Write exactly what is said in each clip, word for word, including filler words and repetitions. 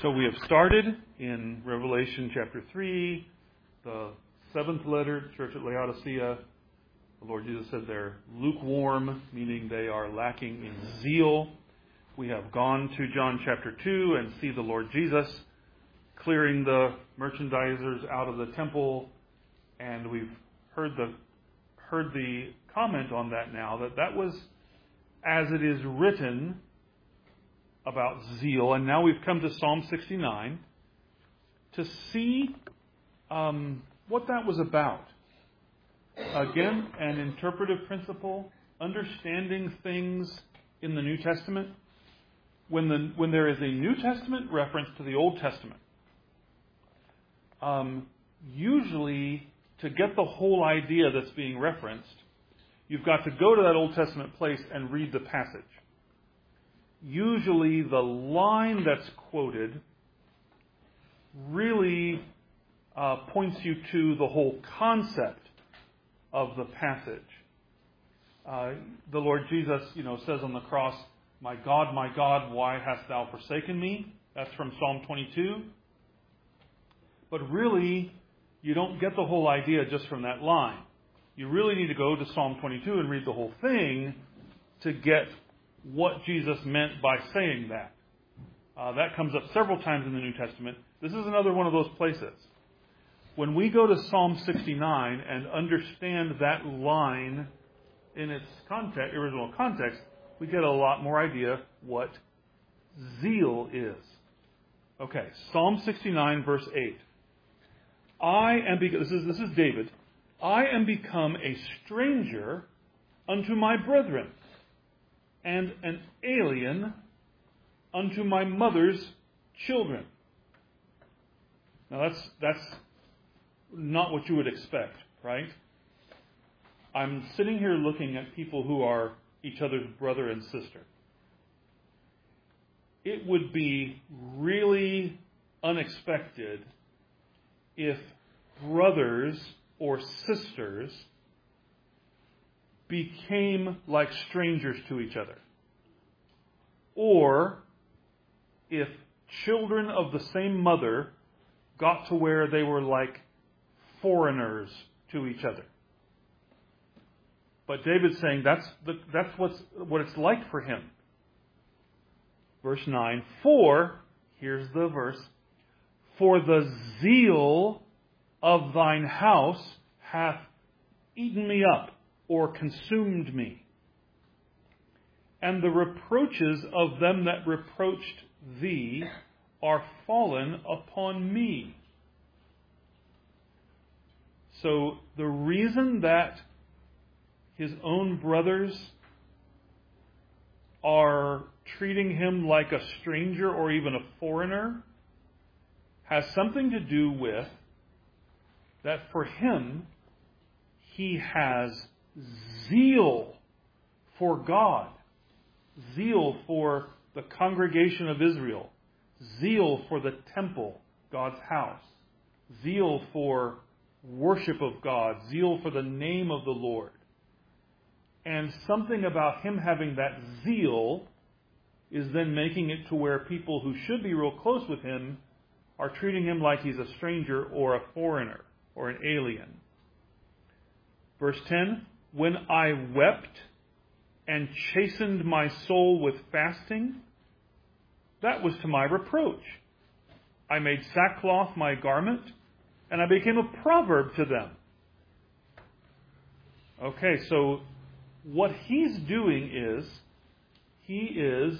So we have started in Revelation chapter three, the seventh letter to the church at Laodicea. The Lord Jesus said they're lukewarm, meaning they are lacking in zeal. We have gone to John chapter two and see the Lord Jesus clearing the merchandisers out of the temple, and we've heard the heard the comment on that now, that that was as it is written about zeal. And now we've come to Psalm sixty-nine to see um, what that was about. Again, an interpretive principle, understanding things in the New Testament. When the when there is a New Testament reference to the Old Testament, um, usually to get the whole idea that's being referenced, you've got to go to that Old Testament place and read the passage. Usually the line that's quoted really uh, points you to the whole concept of the passage. Uh, the Lord Jesus, you know, says on the cross, "My God, my God, why hast thou forsaken me?" That's from Psalm twenty-two. But really, you don't get the whole idea just from that line. You really need to go to Psalm twenty-two and read the whole thing to get what Jesus meant by saying that. Uh, that comes up several times in the New Testament. This is another one of those places. When we go to Psalm sixty-nine and understand that line in its context, original context, we get a lot more idea what zeal is. Okay, Psalm sixty-nine, verse eight. I am be- this is this is David. I am become a stranger unto my brethren, and an alien unto my mother's children. Now that's that's not what you would expect, right? I'm sitting here looking at people who are each other's brother and sister. It would be really unexpected if brothers or sisters became like strangers to each other. Or if children of the same mother got to where they were like foreigners to each other. But David's saying that's the, that's what's, what it's like for him. Verse nine, for, here's the verse, for the zeal of thine house hath eaten me up, or consumed me. And the reproaches of them that reproached thee are fallen upon me. So the reason that his own brothers are treating him like a stranger or even a foreigner has something to do with that for him, he has zeal for God, zeal for the congregation of Israel, zeal for the temple, God's house, zeal for worship of God, zeal for the name of the Lord. And something about him having that zeal is then making it to where people who should be real close with him are treating him like he's a stranger or a foreigner or an alien. Verse ten, when I wept and chastened my soul with fasting, that was to my reproach. I made sackcloth my garment, and I became a proverb to them. Okay, so what he's doing is, he is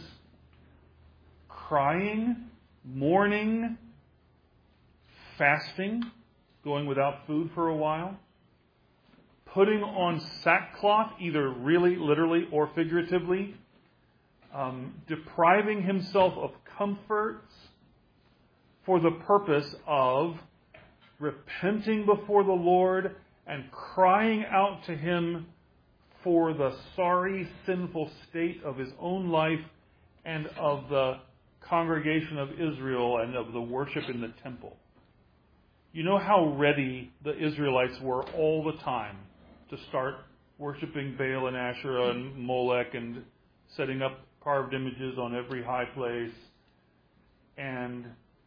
crying, mourning, fasting, going without food for a while, putting on sackcloth, either really, literally, or figuratively, um, depriving himself of comforts for the purpose of repenting before the Lord and crying out to him for the sorry, sinful state of his own life and of the congregation of Israel and of the worship in the temple. You know how ready the Israelites were all the time to start worshiping Baal and Asherah and Molech and setting up carved images on every high place and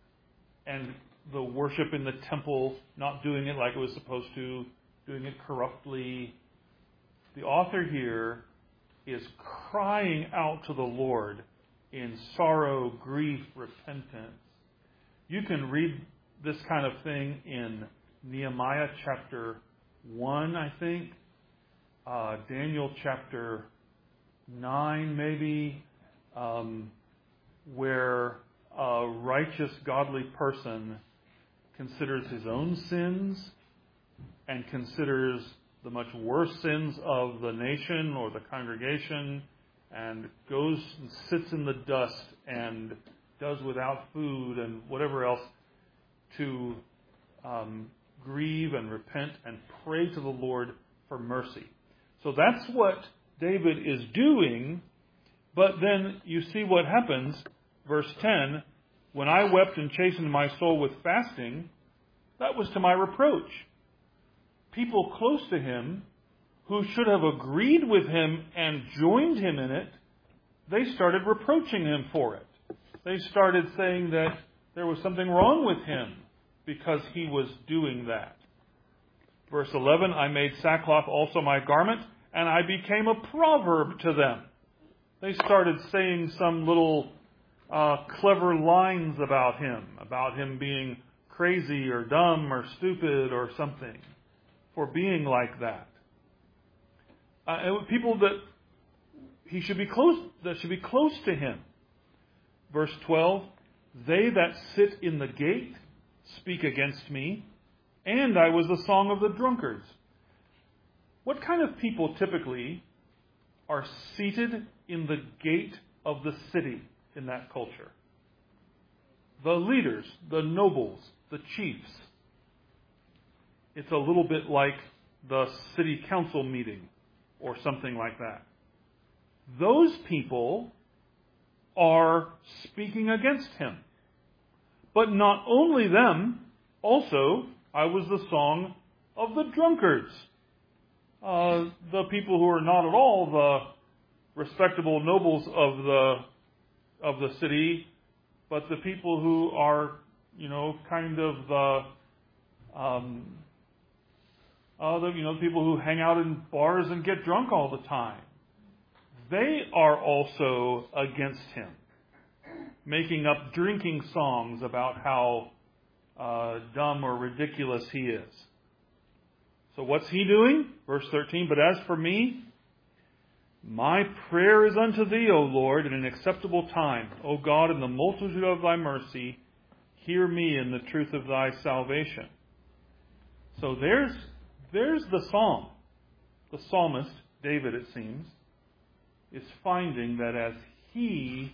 and the worship in the temple, not doing it like it was supposed to, doing it corruptly. The author here is crying out to the Lord in sorrow, grief, repentance. You can read this kind of thing in Nehemiah chapter one, I think, uh, Daniel chapter nine, maybe, um, where a righteous, godly person considers his own sins and considers the much worse sins of the nation or the congregation, and goes and sits in the dust and does without food and whatever else to um, grieve and repent and pray to the Lord for mercy. So that's what David is doing, but then you see what happens. Verse ten, when I wept and chastened my soul with fasting, that was to my reproach. People close to him, who should have agreed with him and joined him in it, they started reproaching him for it. They started saying that there was something wrong with him because he was doing that. Verse eleven, I made sackcloth also my garment, and I became a proverb to them. They started saying some little uh, clever lines about him, about him being crazy or dumb or stupid or something, for being like that. Uh, and people that he should be close, that should be close to him. Verse twelve, they that sit in the gate speak against me, and I was the song of the drunkards. What kind of people typically are seated in the gate of the city in that culture? The leaders, the nobles, the chiefs. It's a little bit like the city council meeting or something like that. Those people are speaking against him. But not only them, also, I was the song of the drunkards. Uh, the people who are not at all the respectable nobles of the of the city, but the people who are, you know, kind of the, um, uh, the, you know, the people who hang out in bars and get drunk all the time. They are also against him, making up drinking songs about how uh, dumb or ridiculous he is. So what's he doing? Verse thirteen, but as for me, my prayer is unto thee, O Lord, in an acceptable time. O God, in the multitude of thy mercy, hear me in the truth of thy salvation. So there's, there's the psalm. The psalmist, David it seems, is finding that as he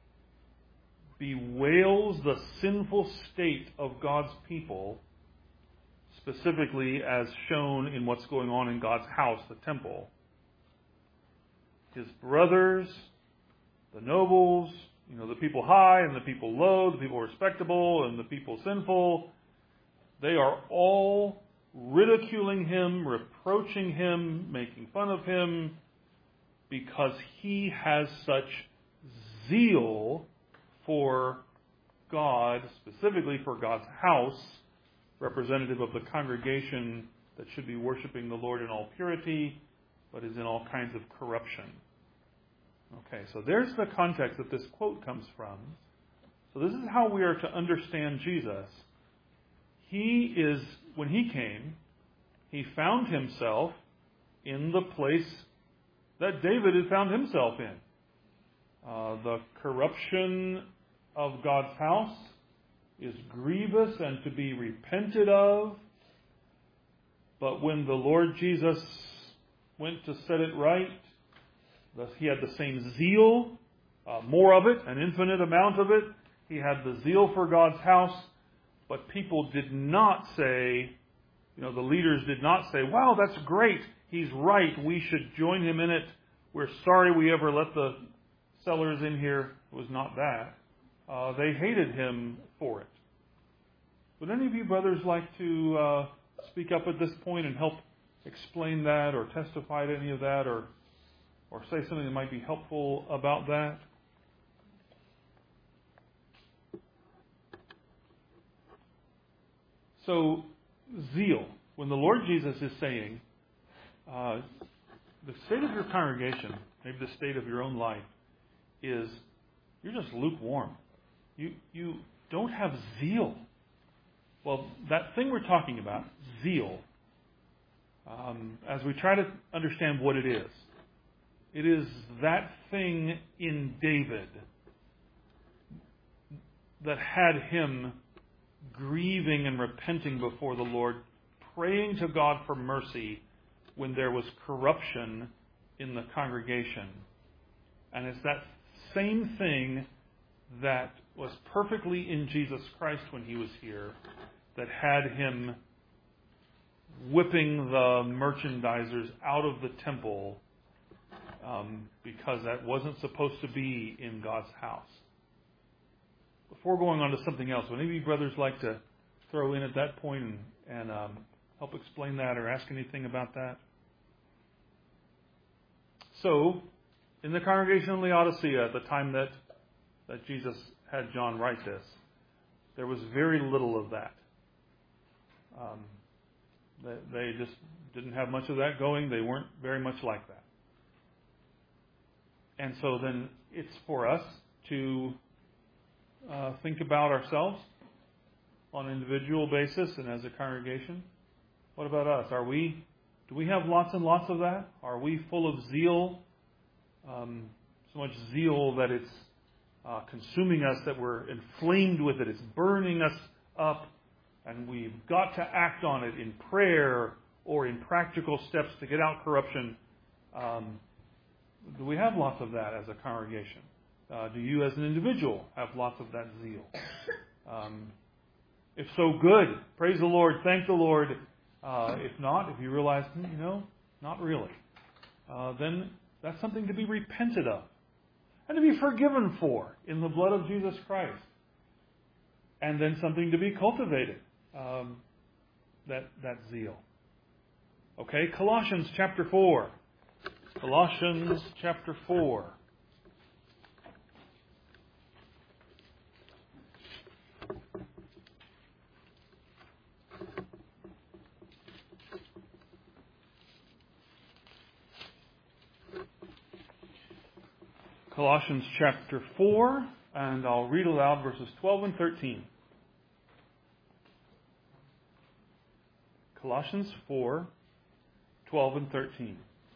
bewails the sinful state of God's people, specifically as shown in what's going on in God's house, the temple, his brothers, the nobles, you know, the people high and the people low, the people respectable and the people sinful, they are all ridiculing him, reproaching him, making fun of him, because he has such zeal for God, specifically for God's house, representative of the congregation that should be worshiping the Lord in all purity, but is in all kinds of corruption. Okay, so there's the context that this quote comes from. So this is how we are to understand Jesus. He is, when he came, he found himself in the place that David had found himself in. Uh, the corruption of God's house is grievous and to be repented of. But when the Lord Jesus went to set it right, thus he had the same zeal, uh, more of it, an infinite amount of it. He had the zeal for God's house, but people did not say, you know, the leaders did not say, wow, that's great, he's right, we should join him in it. We're sorry we ever let the sellers in here. It was not that. Uh, they hated him for it. Would any of you brothers like to uh, speak up at this point and help explain that or testify to any of that, or or say something that might be helpful about that? So, zeal. When the Lord Jesus is saying, uh, the state of your congregation, maybe the state of your own life, is you're just lukewarm. You you don't have zeal. Well, that thing we're talking about, zeal, um, as we try to understand what it is, it is that thing in David that had him grieving and repenting before the Lord, praying to God for mercy when there was corruption in the congregation. And it's that same thing that was perfectly in Jesus Christ when he was here that had him whipping the merchandisers out of the temple um, because that wasn't supposed to be in God's house. Before going on to something else, would any of you brothers like to throw in at that point and, and um, help explain that or ask anything about that? So, in the congregation in Laodicea, at the time that, that Jesus had John write this, there was very little of that. Um, they, they just didn't have much of that going. They weren't very much like that. And so then it's for us to uh, think about ourselves on an individual basis and as a congregation. What about us? Are we? Do we have lots and lots of that? Are we full of zeal? Um, so much zeal that it's uh, consuming us, that we're inflamed with it. It's burning us up, and we've got to act on it in prayer or in practical steps to get out corruption. Um, do we have lots of that as a congregation? Uh, do you as an individual have lots of that zeal? Um, if so, good. Praise the Lord. Thank the Lord. Uh, if not, if you realize, you know, not really, uh, then that's something to be repented of and to be forgiven for in the blood of Jesus Christ. And then something to be cultivated, um, that, that zeal. Okay, Colossians chapter four. Colossians chapter four. Colossians chapter four, and I'll read aloud verses twelve and thirteen. Colossians four, twelve and thirteen.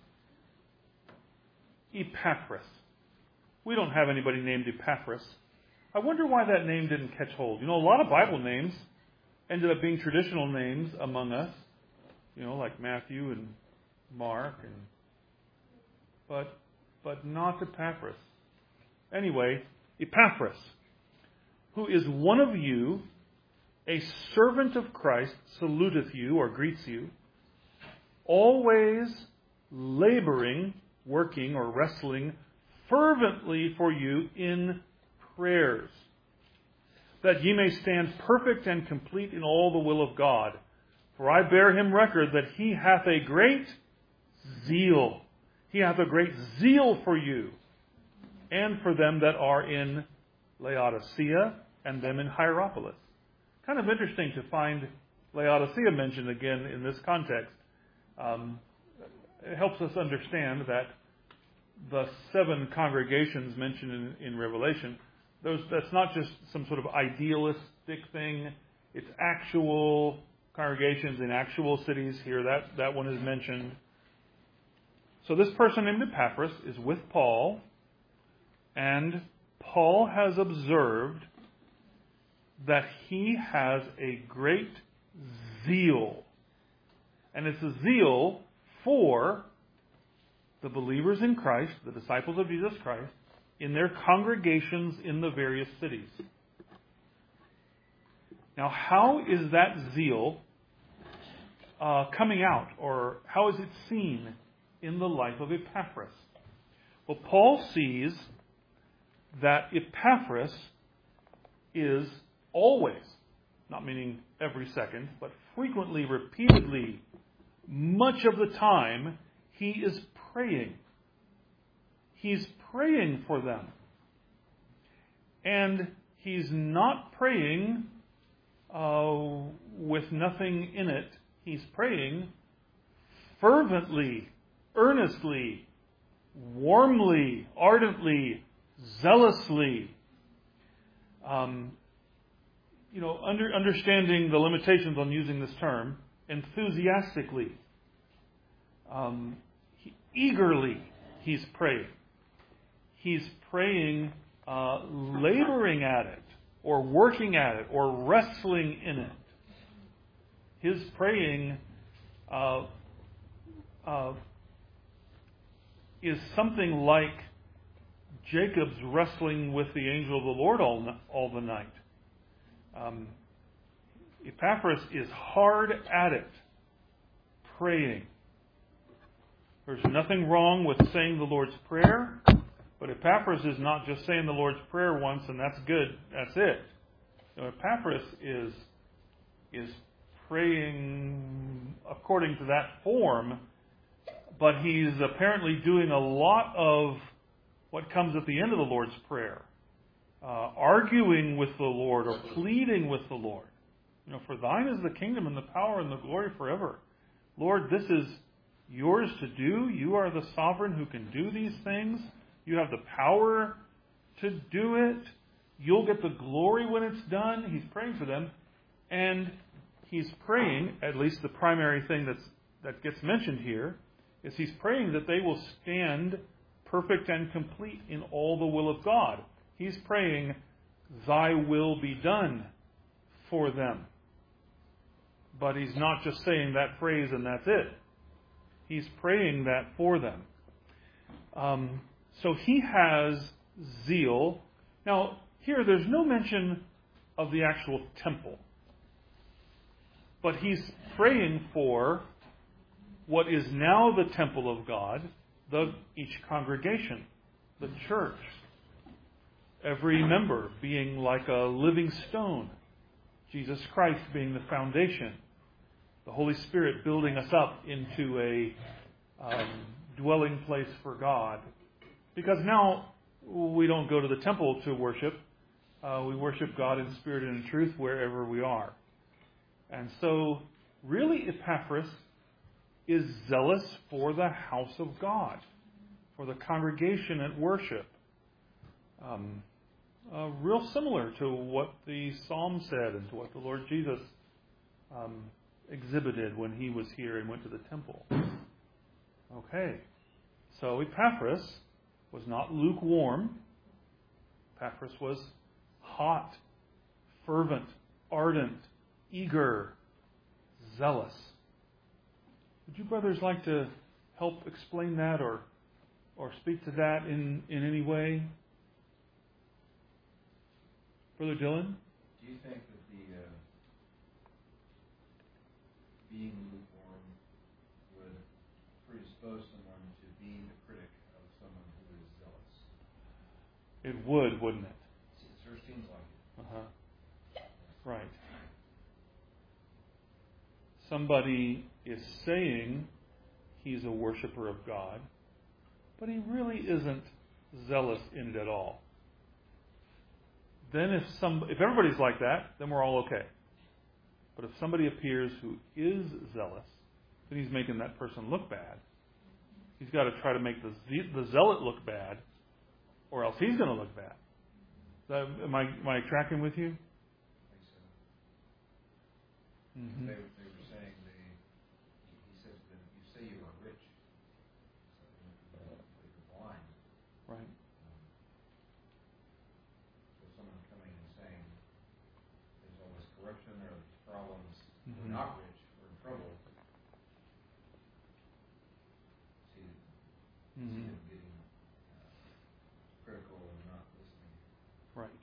Epaphras. We don't have anybody named Epaphras. I wonder why that name didn't catch hold. You know, a lot of Bible names ended up being traditional names among us. You know, like Matthew and Mark, and but but not Epaphras. Anyway, Epaphras, who is one of you, a servant of Christ, saluteth you or greets you, always laboring, working or wrestling fervently for you in prayers, that ye may stand perfect and complete in all the will of God. For I bear him record that he hath a great zeal. He hath a great zeal for you, and for them that are in Laodicea, and them in Hierapolis. Kind of interesting to find Laodicea mentioned again in this context. Um, it helps us understand that the seven congregations mentioned in, in Revelation, those, that's not just some sort of idealistic thing. It's actual congregations in actual cities here. That, that one is mentioned. So this person named Epaphras is with Paul, and Paul has observed that he has a great zeal. And it's a zeal for the believers in Christ, the disciples of Jesus Christ, in their congregations in the various cities. Now, how is that zeal uh, coming out, or how is it seen in the life of Epaphras? Well, Paul sees that Epaphras is always, not meaning every second, but frequently, repeatedly, much of the time, he is praying. He's praying for them. And he's not praying uh, with nothing in it. He's praying fervently, earnestly, warmly, ardently, zealously. Um, you know, under, understanding the limitations on using this term, enthusiastically, um, he, eagerly, he's praying. He's praying, uh, laboring at it, or working at it, or wrestling in it. His praying uh, uh, is something like Jacob's wrestling with the angel of the Lord all, all the night. Um, Epaphras is hard at it, praying. There's nothing wrong with saying the Lord's Prayer, but Epaphras is not just saying the Lord's Prayer once and that's good, that's it. So Epaphras is, is praying according to that form, but he's apparently doing a lot of what comes at the end of the Lord's Prayer. Uh, arguing with the Lord or pleading with the Lord. You know, for thine is the kingdom and the power and the glory forever. Lord, this is yours to do. You are the sovereign who can do these things. You have the power to do it. You'll get the glory when it's done. He's praying for them. And he's praying, at least the primary thing that's, that gets mentioned here, is he's praying that they will stand perfect and complete in all the will of God. He's praying, thy will be done for them. But he's not just saying that phrase and that's it. He's praying that for them. Um, so he has zeal. Now, here there's no mention of the actual temple. But he's praying for what is now the temple of God, the each congregation, the church. Every member being like a living stone. Jesus Christ being the foundation. The Holy Spirit building us up into a um, dwelling place for God. Because now we don't go to the temple to worship. Uh, we worship God in spirit and in truth wherever we are. And so, really, Epaphras is zealous for the house of God, for the congregation at worship. Um, uh, real similar to what the Psalm said and to what the Lord Jesus um, exhibited when he was here and went to the temple. Okay, so Epaphras was not lukewarm. Epaphras was hot, fervent, ardent, eager, zealous. Would you brothers like to help explain that or or speak to that in, in any way? Brother Dylan? Do you think that the uh, being lukewarm would predispose someone to being a critic of someone who is zealous? It would, wouldn't it? It sure seems like it. Uh-huh. Right. Somebody is saying he's a worshiper of God, but he really isn't zealous in it at all. Then if some, if everybody's like that, then we're all okay. But if somebody appears who is zealous, then he's making that person look bad. He's got to try to make the the zealot look bad, or else he's going to look bad. That, am I am I tracking with you? I think so. Mm-hmm. They, they were saying they. He says that if you say you are rich, so you're blind. Right. Someone coming and saying there's all this corruption, there are these problems, Mm-hmm. we're not rich, we're in trouble. See, Mm-hmm. see them getting uh, critical and not listening. Right.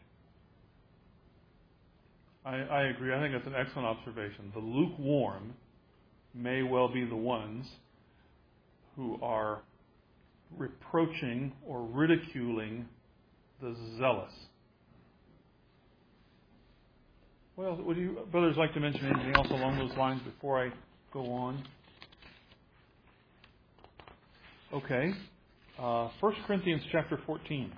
I, I agree. I think that's an excellent observation. The lukewarm may well be the ones who are reproaching or ridiculing the zealous. Well, would you brothers like to mention anything else along those lines before I go on? Okay. Uh, First Corinthians chapter fourteen.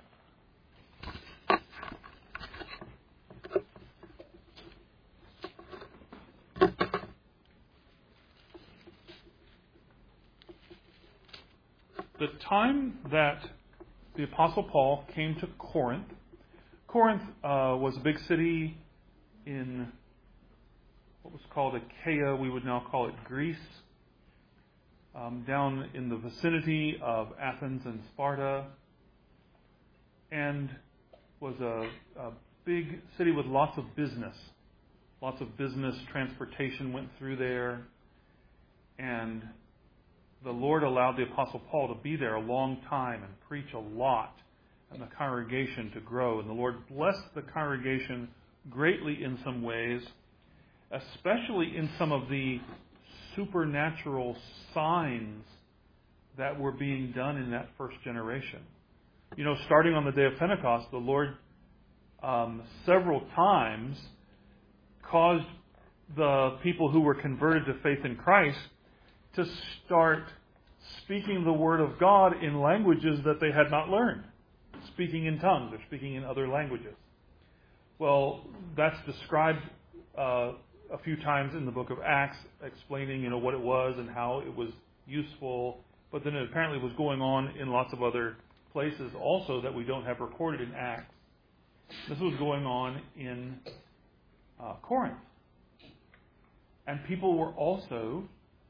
the time that the Apostle Paul came to Corinth, Corinth uh, was a big city in what was called Achaia. We would now call it Greece. Um, down in the vicinity of Athens and Sparta, and was a, a big city with lots of business. Lots of business transportation went through there, and the Lord allowed the Apostle Paul to be there a long time and preach a lot, and the congregation to grow. And the Lord blessed the congregation greatly in some ways, especially in some of the supernatural signs that were being done in that first generation. You know, starting on the day of Pentecost, the Lord um, several times caused the people who were converted to faith in Christ to start speaking the Word of God in languages that they had not learned, speaking in tongues or speaking in other languages. Well, that's described uh, a few times in the book of Acts, explaining, you know, what it was and how it was useful. But then it apparently was going on in lots of other places also that we don't have recorded in Acts. This was going on in uh, Corinth. And people were also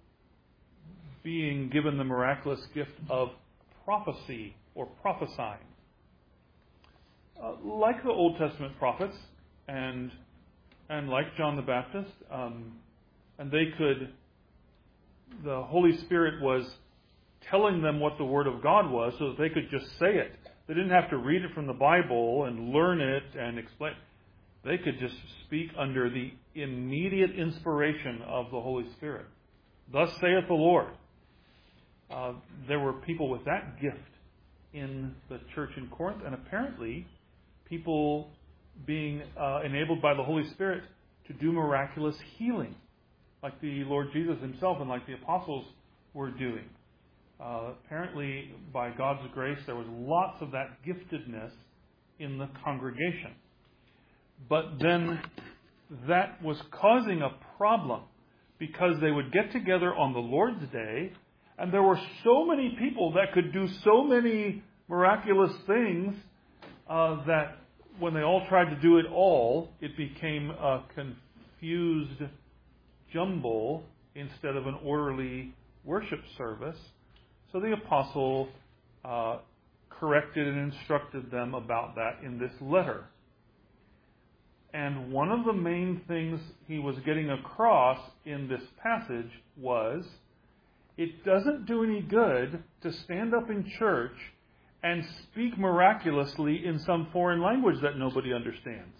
being given the miraculous gift of prophecy or prophesying. Uh, like the Old Testament prophets and and like John the Baptist, um, and they could, the Holy Spirit was telling them what the Word of God was so that they could just say it. They didn't have to read it from the Bible and learn it and explain. They could just speak under the immediate inspiration of the Holy Spirit. Thus saith the Lord. Uh, there were people with that gift in the church in Corinth, and apparently people being uh, enabled by the Holy Spirit to do miraculous healing, like the Lord Jesus himself and like the apostles were doing. Uh, apparently, by God's grace, there was lots of that giftedness in the congregation. But then that was causing a problem, because they would get together on the Lord's Day, and there were so many people that could do so many miraculous things uh, that when they all tried to do it all, it became a confused jumble instead of an orderly worship service. So the apostle uh, corrected and instructed them about that in this letter. And one of the main things he was getting across in this passage was, it doesn't do any good to stand up in church and speak miraculously in some foreign language that nobody understands.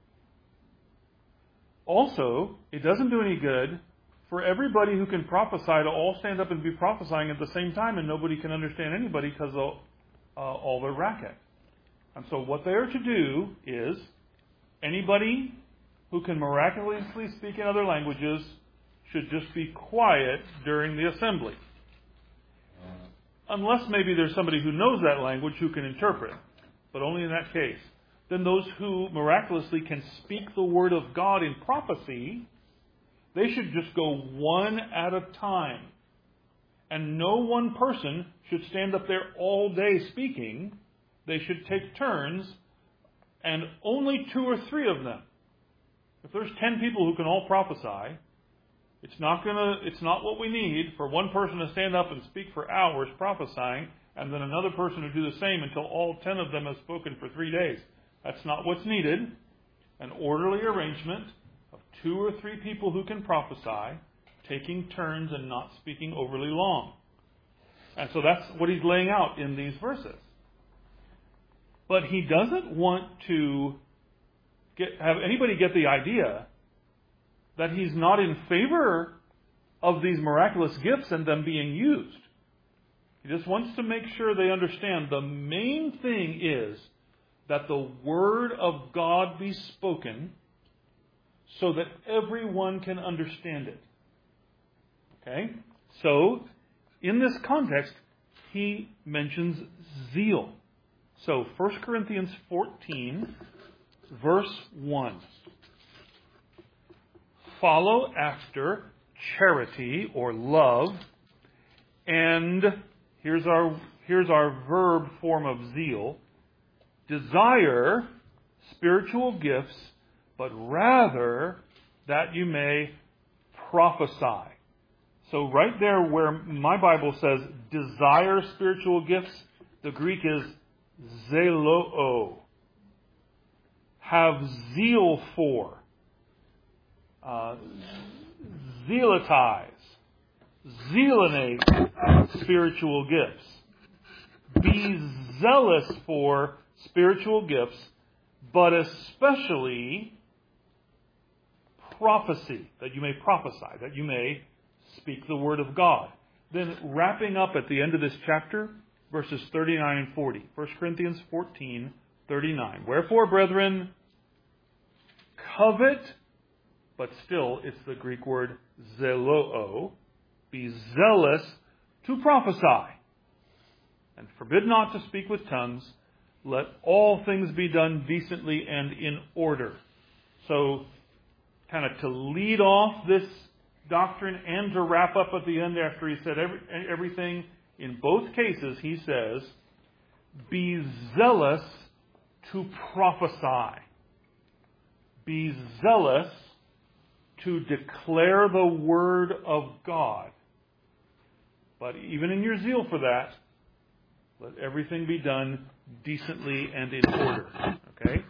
Also, it doesn't do any good for everybody who can prophesy to all stand up and be prophesying at the same time, and nobody can understand anybody because of uh, all their racket. And so what they are to do is, anybody who can miraculously speak in other languages should just be quiet during the assembly. Unless maybe there's somebody who knows that language who can interpret, but only in that case. Then those who miraculously can speak the word of God in prophecy, they should just go one at a time. And no one person should stand up there all day speaking. They should take turns, and only two or three of them. If there's ten people who can all prophesy, It's not gonna. It's not what we need for one person to stand up and speak for hours prophesying, and then another person to do the same until all ten of them have spoken for three days. That's not what's needed. An orderly arrangement of two or three people who can prophesy, taking turns and not speaking overly long. And so that's what he's laying out in these verses. But he doesn't want to get, have anybody get the idea that he's not in favor of these miraculous gifts and them being used. He just wants to make sure they understand the main thing is that the Word of God be spoken so that everyone can understand it. Okay? So, in this context, he mentions zeal. So, First Corinthians fourteen, verse one. Follow after charity or love, and here's our here's our verb form of zeal. Desire spiritual gifts, but rather that you may prophesy. So right there where my Bible says desire spiritual gifts, the Greek is zeloo. Have zeal for. Uh, zealotize. Zealinate spiritual gifts. Be zealous for spiritual gifts, but especially prophecy, that you may prophesy, that you may speak the word of God. Then wrapping up at the end of this chapter, verses thirty-nine and forty. First Corinthians fourteen, thirty-nine. Wherefore, brethren, covet, but still it's the Greek word zeloo, be zealous to prophesy. And forbid not to speak with tongues. Let all things be done decently and in order. So, kind of to lead off this doctrine and to wrap up at the end after he said every, everything, in both cases he says, be zealous to prophesy. Be zealous to declare the word of God. But even in your zeal for that, let everything be done decently and in order. Okay?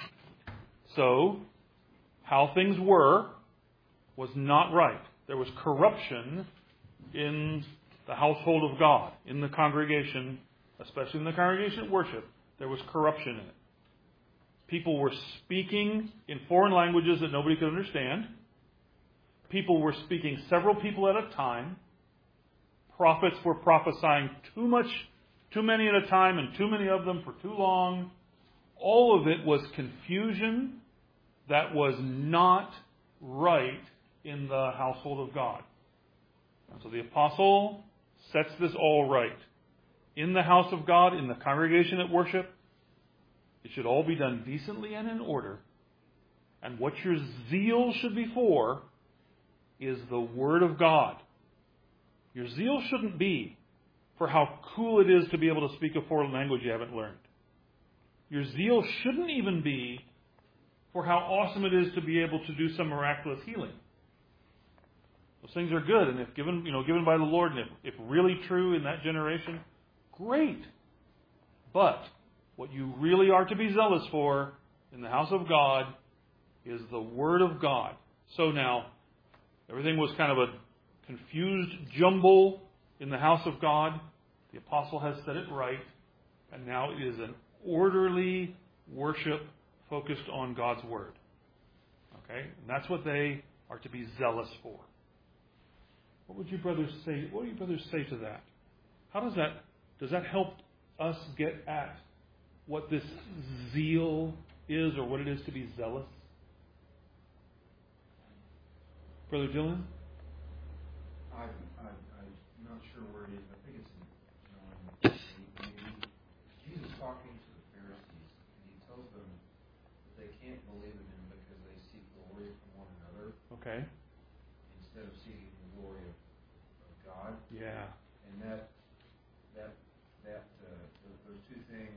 So, how things were was not right. There was corruption in the household of God, in the congregation, especially in the congregation at worship. There was corruption in it. People were speaking in foreign languages that nobody could understand. People were speaking several people at a time. Prophets were prophesying too much, too many at a time, and too many of them for too long. All of it was confusion that was not right in the household of God. And so the apostle sets this all right. In the house of God, in the congregation at worship, it should all be done decently and in order. And what your zeal should be for is the Word of God. Your zeal shouldn't be for how cool it is to be able to speak a foreign language you haven't learned. Your zeal shouldn't even be for how awesome it is to be able to do some miraculous healing. Those things are good, and if given, you know, given by the Lord, and if, if really true in that generation, great. But what you really are to be zealous for in the house of God is the Word of God. So now, everything was kind of a confused jumble in the house of God. The apostle has set it right, and now it is an orderly worship focused on God's Word. Okay? And that's what they are to be zealous for. What would you brothers say? What do you brothers say to that? How does that does that help us get at what this zeal is, or what it is to be zealous? Brother Dylan? I, I, I'm not sure where it is. I think it's in John eight, maybe. Jesus talking to the Pharisees, and he tells them that they can't believe in him because they seek glory from one another. Okay. Instead of seeking the glory of, of God. Yeah. And that that that uh, those, those two things,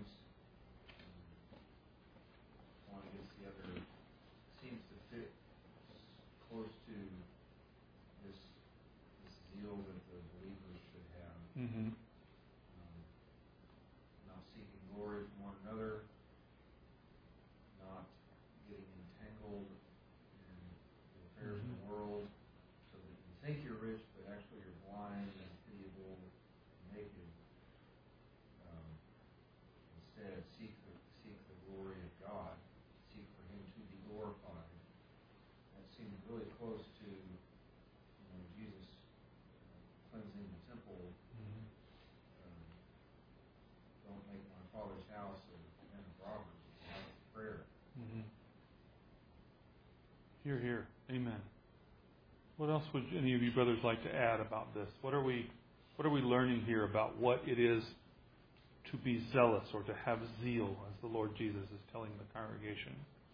um, one against the other, seems to fit close to this this zeal that the believers should have. Mm-hmm. Um, not seeking glory from one another, not getting entangled in the affairs mm-hmm. of the world, so that you think you're rich, but actually you're blind and pitiable and naked. Um, instead, seek the seek the glory of God, seek for Him to be glorified. That seems really close to you know, Jesus uh, cleansing the temple. Mm-hmm. Um, don't make my Father's house a den of robbers, it's a house of prayer. Mm-hmm. Hear, hear. Amen. What else would any of you brothers like to add about this? What are we what are we learning here about what it is to be zealous or to have zeal, as the Lord Jesus is telling the congregation?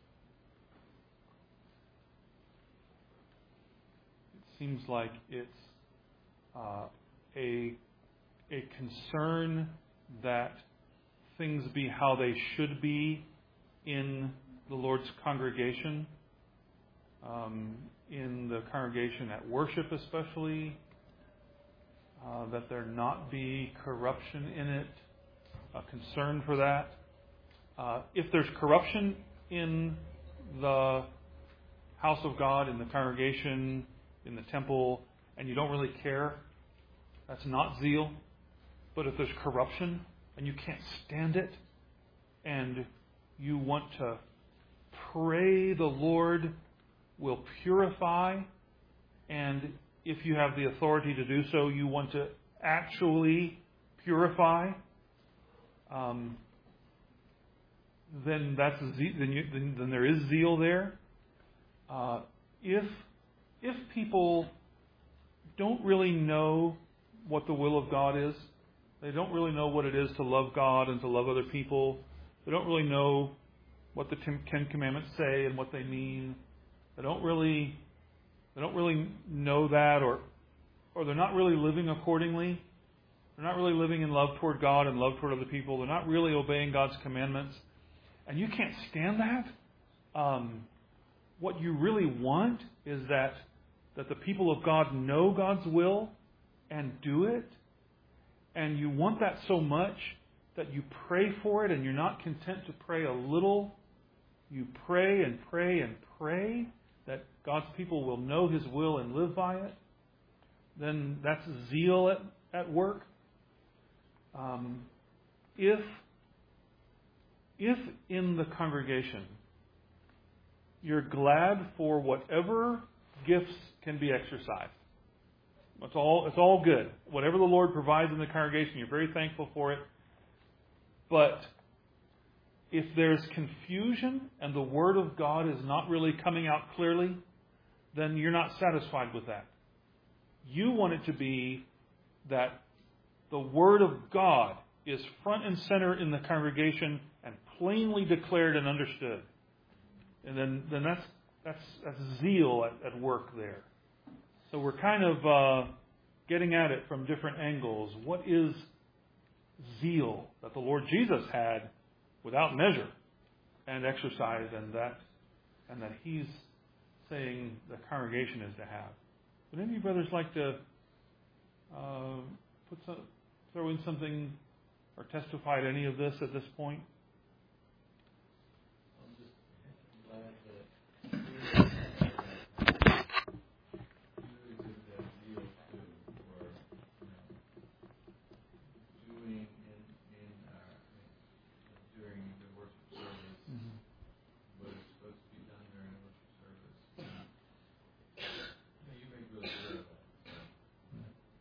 It seems like it's uh, a a concern that things be how they should be in the Lord's congregation, um, in the congregation at worship especially, uh, that there not be corruption in it, a concern for that. Uh, if there's corruption in the house of God, in the congregation, in the temple, and you don't really care, that's not zeal. But if there's corruption and you can't stand it, and you want to pray the Lord will purify, and if you have the authority to do so, you want to actually purify, um, then that's ze- then, you, then, then there is zeal there. Uh, if if people don't really know what the will of God is, they don't really know what it is to love God and to love other people, they don't really know what the Ten Commandments say and what they mean, they don't really they don't really know that, or or they're not really living accordingly. They're not really living in love toward God and love toward other people. They're not really obeying God's commandments. And you can't stand that. Um, what you really want is that that the people of God know God's will and do it. And you want that so much that you pray for it, and you're not content to pray a little. You pray and pray and pray that God's people will know His will and live by it. Then that's zeal at, at work. Um, if if in the congregation you're glad for whatever gifts can be exercised, it's all it's all good. Whatever the Lord provides in the congregation, you're very thankful for it. But if there's confusion and the Word of God is not really coming out clearly, then you're not satisfied with that. You want it to be that the Word of God is front and center in the congregation and plainly declared and understood. And then, then that's, that's, that's zeal at, at work there. So we're kind of uh, getting at it from different angles. What is zeal that the Lord Jesus had without measure and exercise, and that and that He's saying the congregation is to have? Would any of you brothers like to uh, put some, throw in something or testify to any of this at this point? I'm just glad that really did that deal too, for you know, doing in in our during the worship service Mm-hmm. what is supposed to be done during the worship service. Yeah, you make really clear of that. So,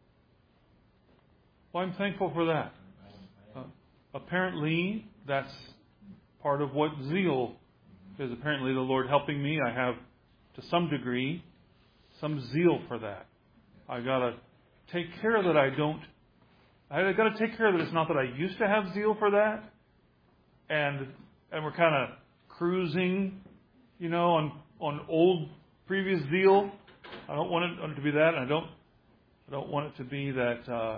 Well, I'm thankful for that. I, I Uh, apparently, that's part of what zeal is. Apparently, the Lord helping me, I have, to some degree, some zeal for that. I got to take care that I don't. I got to take care that it's not that I used to have zeal for that, and and we're kind of cruising, you know, on on old previous zeal. I don't want it to be that, and I don't. I don't want it to be that. Uh,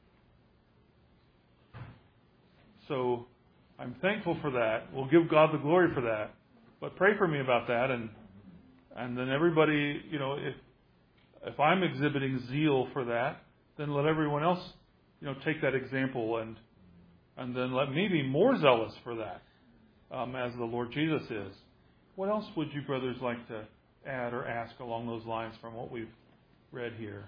So I'm thankful for that. We'll give God the glory for that. But pray for me about that, and and then everybody, you know, if if I'm exhibiting zeal for that, then let everyone else, you know, take that example, and and then let me be more zealous for that, um, as the Lord Jesus is. What else would you brothers like to add or ask along those lines from what we've read here?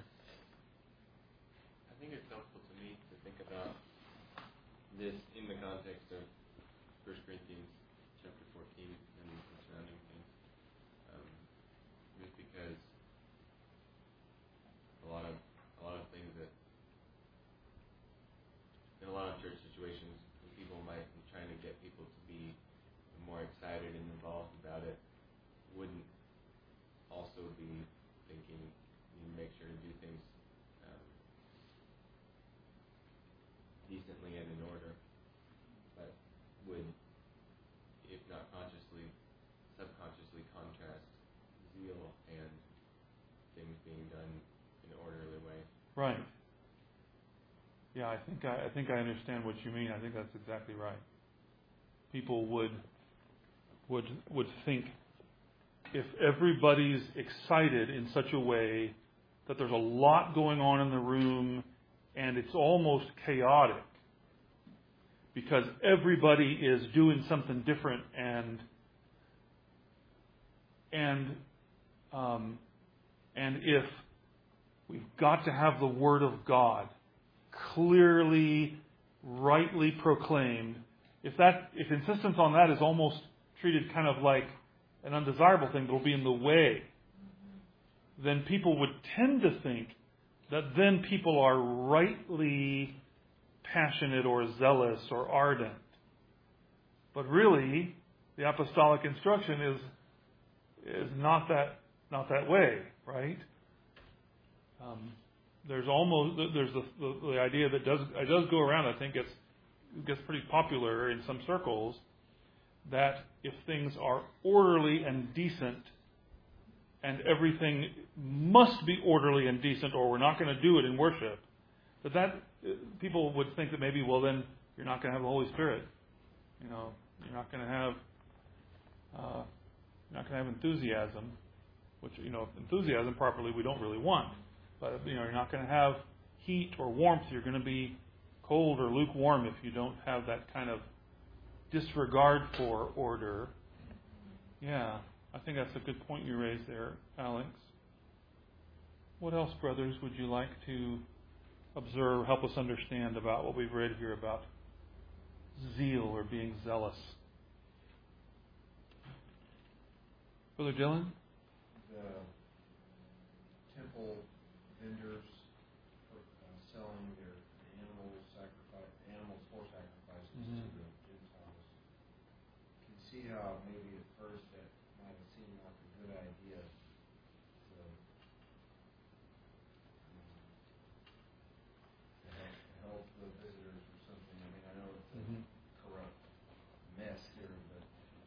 I think it's helpful to me to think about this in the context of First Corinthians chapter fourteen and the surrounding things, um, just because a lot of a lot of things that in a lot of church situations, people might be trying to get people to be more excited and involved about it, wouldn't also be thinking you make sure to do things um, decently and in order, but would, if not consciously, subconsciously contrast zeal and things being done in an orderly way. Right. Yeah, I I think I, I think I understand what you mean. I think that's exactly right. People would would would think if everybody's excited in such a way that there's a lot going on in the room and it's almost chaotic because everybody is doing something different and and um, and if we've got to have the Word of God clearly, rightly proclaimed, if that if insistence on that is almost treated kind of like an undesirable thing that will be in the way, then people would tend to think that then people are rightly passionate or zealous or ardent. But really, the apostolic instruction is is not that not that way, right? Um, there's almost there's the, the, the idea that does it does go around. I think it's it gets pretty popular in some circles that if things are orderly and decent, and everything must be orderly and decent, or we're not going to do it in worship, that that people would think that maybe, well, then you're not going to have the Holy Spirit. You know, you're not going to have uh, you're not going to have enthusiasm, which, you know, enthusiasm properly we don't really want. But, you know, you're not going to have heat or warmth. You're going to be cold or lukewarm if you don't have that kind of disregard for order. Yeah, I think that's a good point you raised there, Alex. What else, brothers, would you like to observe, help us understand about what we've read here about zeal or being zealous? Brother Dylan? The temple vendors uh, selling their animal sacrifice, animals for sacrifices mm-hmm. to the Gentiles. You can see how maybe at first that might have seemed like a good idea to, um, to, help, to help the visitors or something. I mean, I know it's a mm-hmm. corrupt mess here, but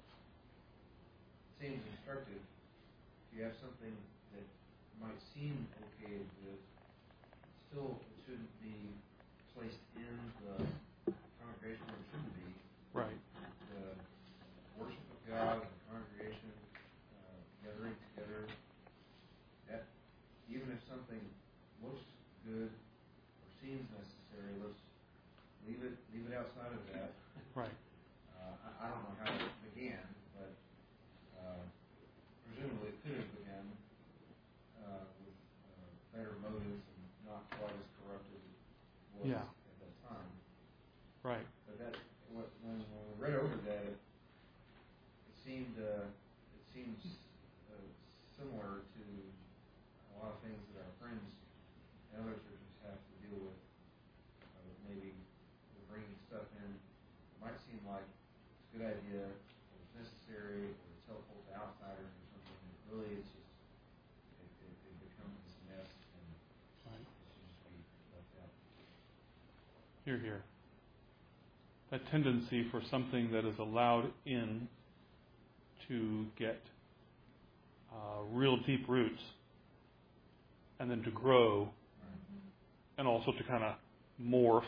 it seems instructive. If you have something that might seem okay to do, still it shouldn't be placed in the congregation where it shouldn't be. Right. The worship of God, the congregation uh, gathering together, that even if something looks good or seems necessary, let's leave it leave it outside of that. Right. Uh, I, I don't know how it began, but uh, presumably it could have begun uh, with uh, better motives and not quite as corrupt as it was yeah. at that time. Right. But that when, when we read over that, it, it seemed uh, it seems uh, similar to a lot of things that our friends and other churches have to deal with. Uh, with maybe we're bringing stuff in. It might seem like it's a good idea, or it's necessary, or it's helpful to outsiders or something. And really, it's just it, it, it becomes this mess, and right. it should just be left out. Here, here. That tendency for something that is allowed in to get uh, real deep roots and then to grow and also to kind of morph.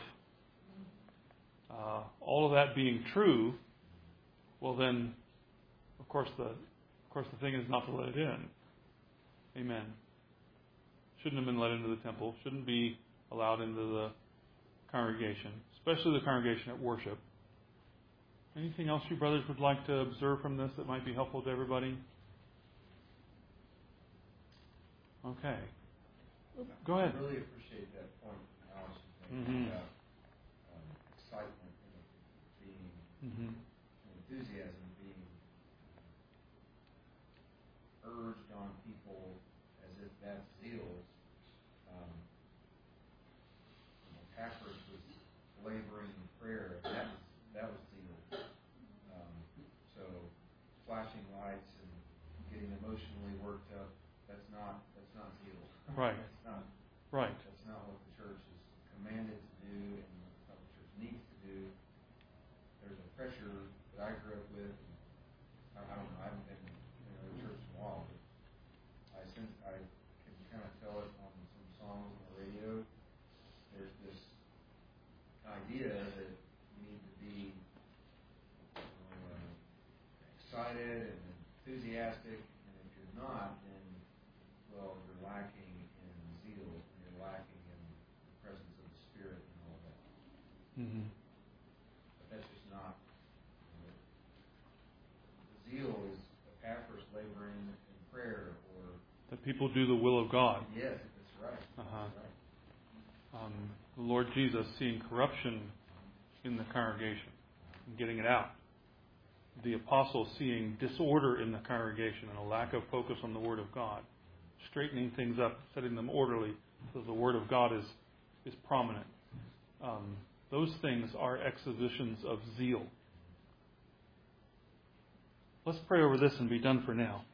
Uh, all of that being true, well then, of course the of course the thing is not to let it in. Amen. Shouldn't have been let into the temple. Shouldn't be allowed into the congregation, especially the congregation at worship. Anything else you brothers would like to observe from this that might be helpful to everybody? Okay. Go ahead. I really appreciate that point, Alice, mm-hmm. about um, excitement and being mm-hmm. enthusiasm being urged on people as if that's zeal. Um, you know, Packard was laboring in prayer, and that was that was zeal. Um, so flashing lights and getting emotionally worked up, that's not that's not zeal. Right. That's not right. That's not what the church is commanded to do, and that's not what the church needs to do. There's a pressure that I grew up with. I, I don't know. I haven't been in a church in a while, but I sense I can kind of tell it on some songs on the radio. There's this enthusiastic, and if you're not, then, well, you're lacking in zeal, and you're lacking in the presence of the Spirit and all that. Mm-hmm. But that's just not. You know, the zeal is Epaphras laboring in prayer, or That people do the will of God. yes, that's right. Uh-huh. That's right. Um, the Lord Jesus seeing corruption in the congregation and getting it out. The apostles seeing disorder in the congregation and a lack of focus on the Word of God, straightening things up, setting them orderly so the Word of God is is prominent. Um, those things are exhibitions of zeal. Let's pray over this and be done for now.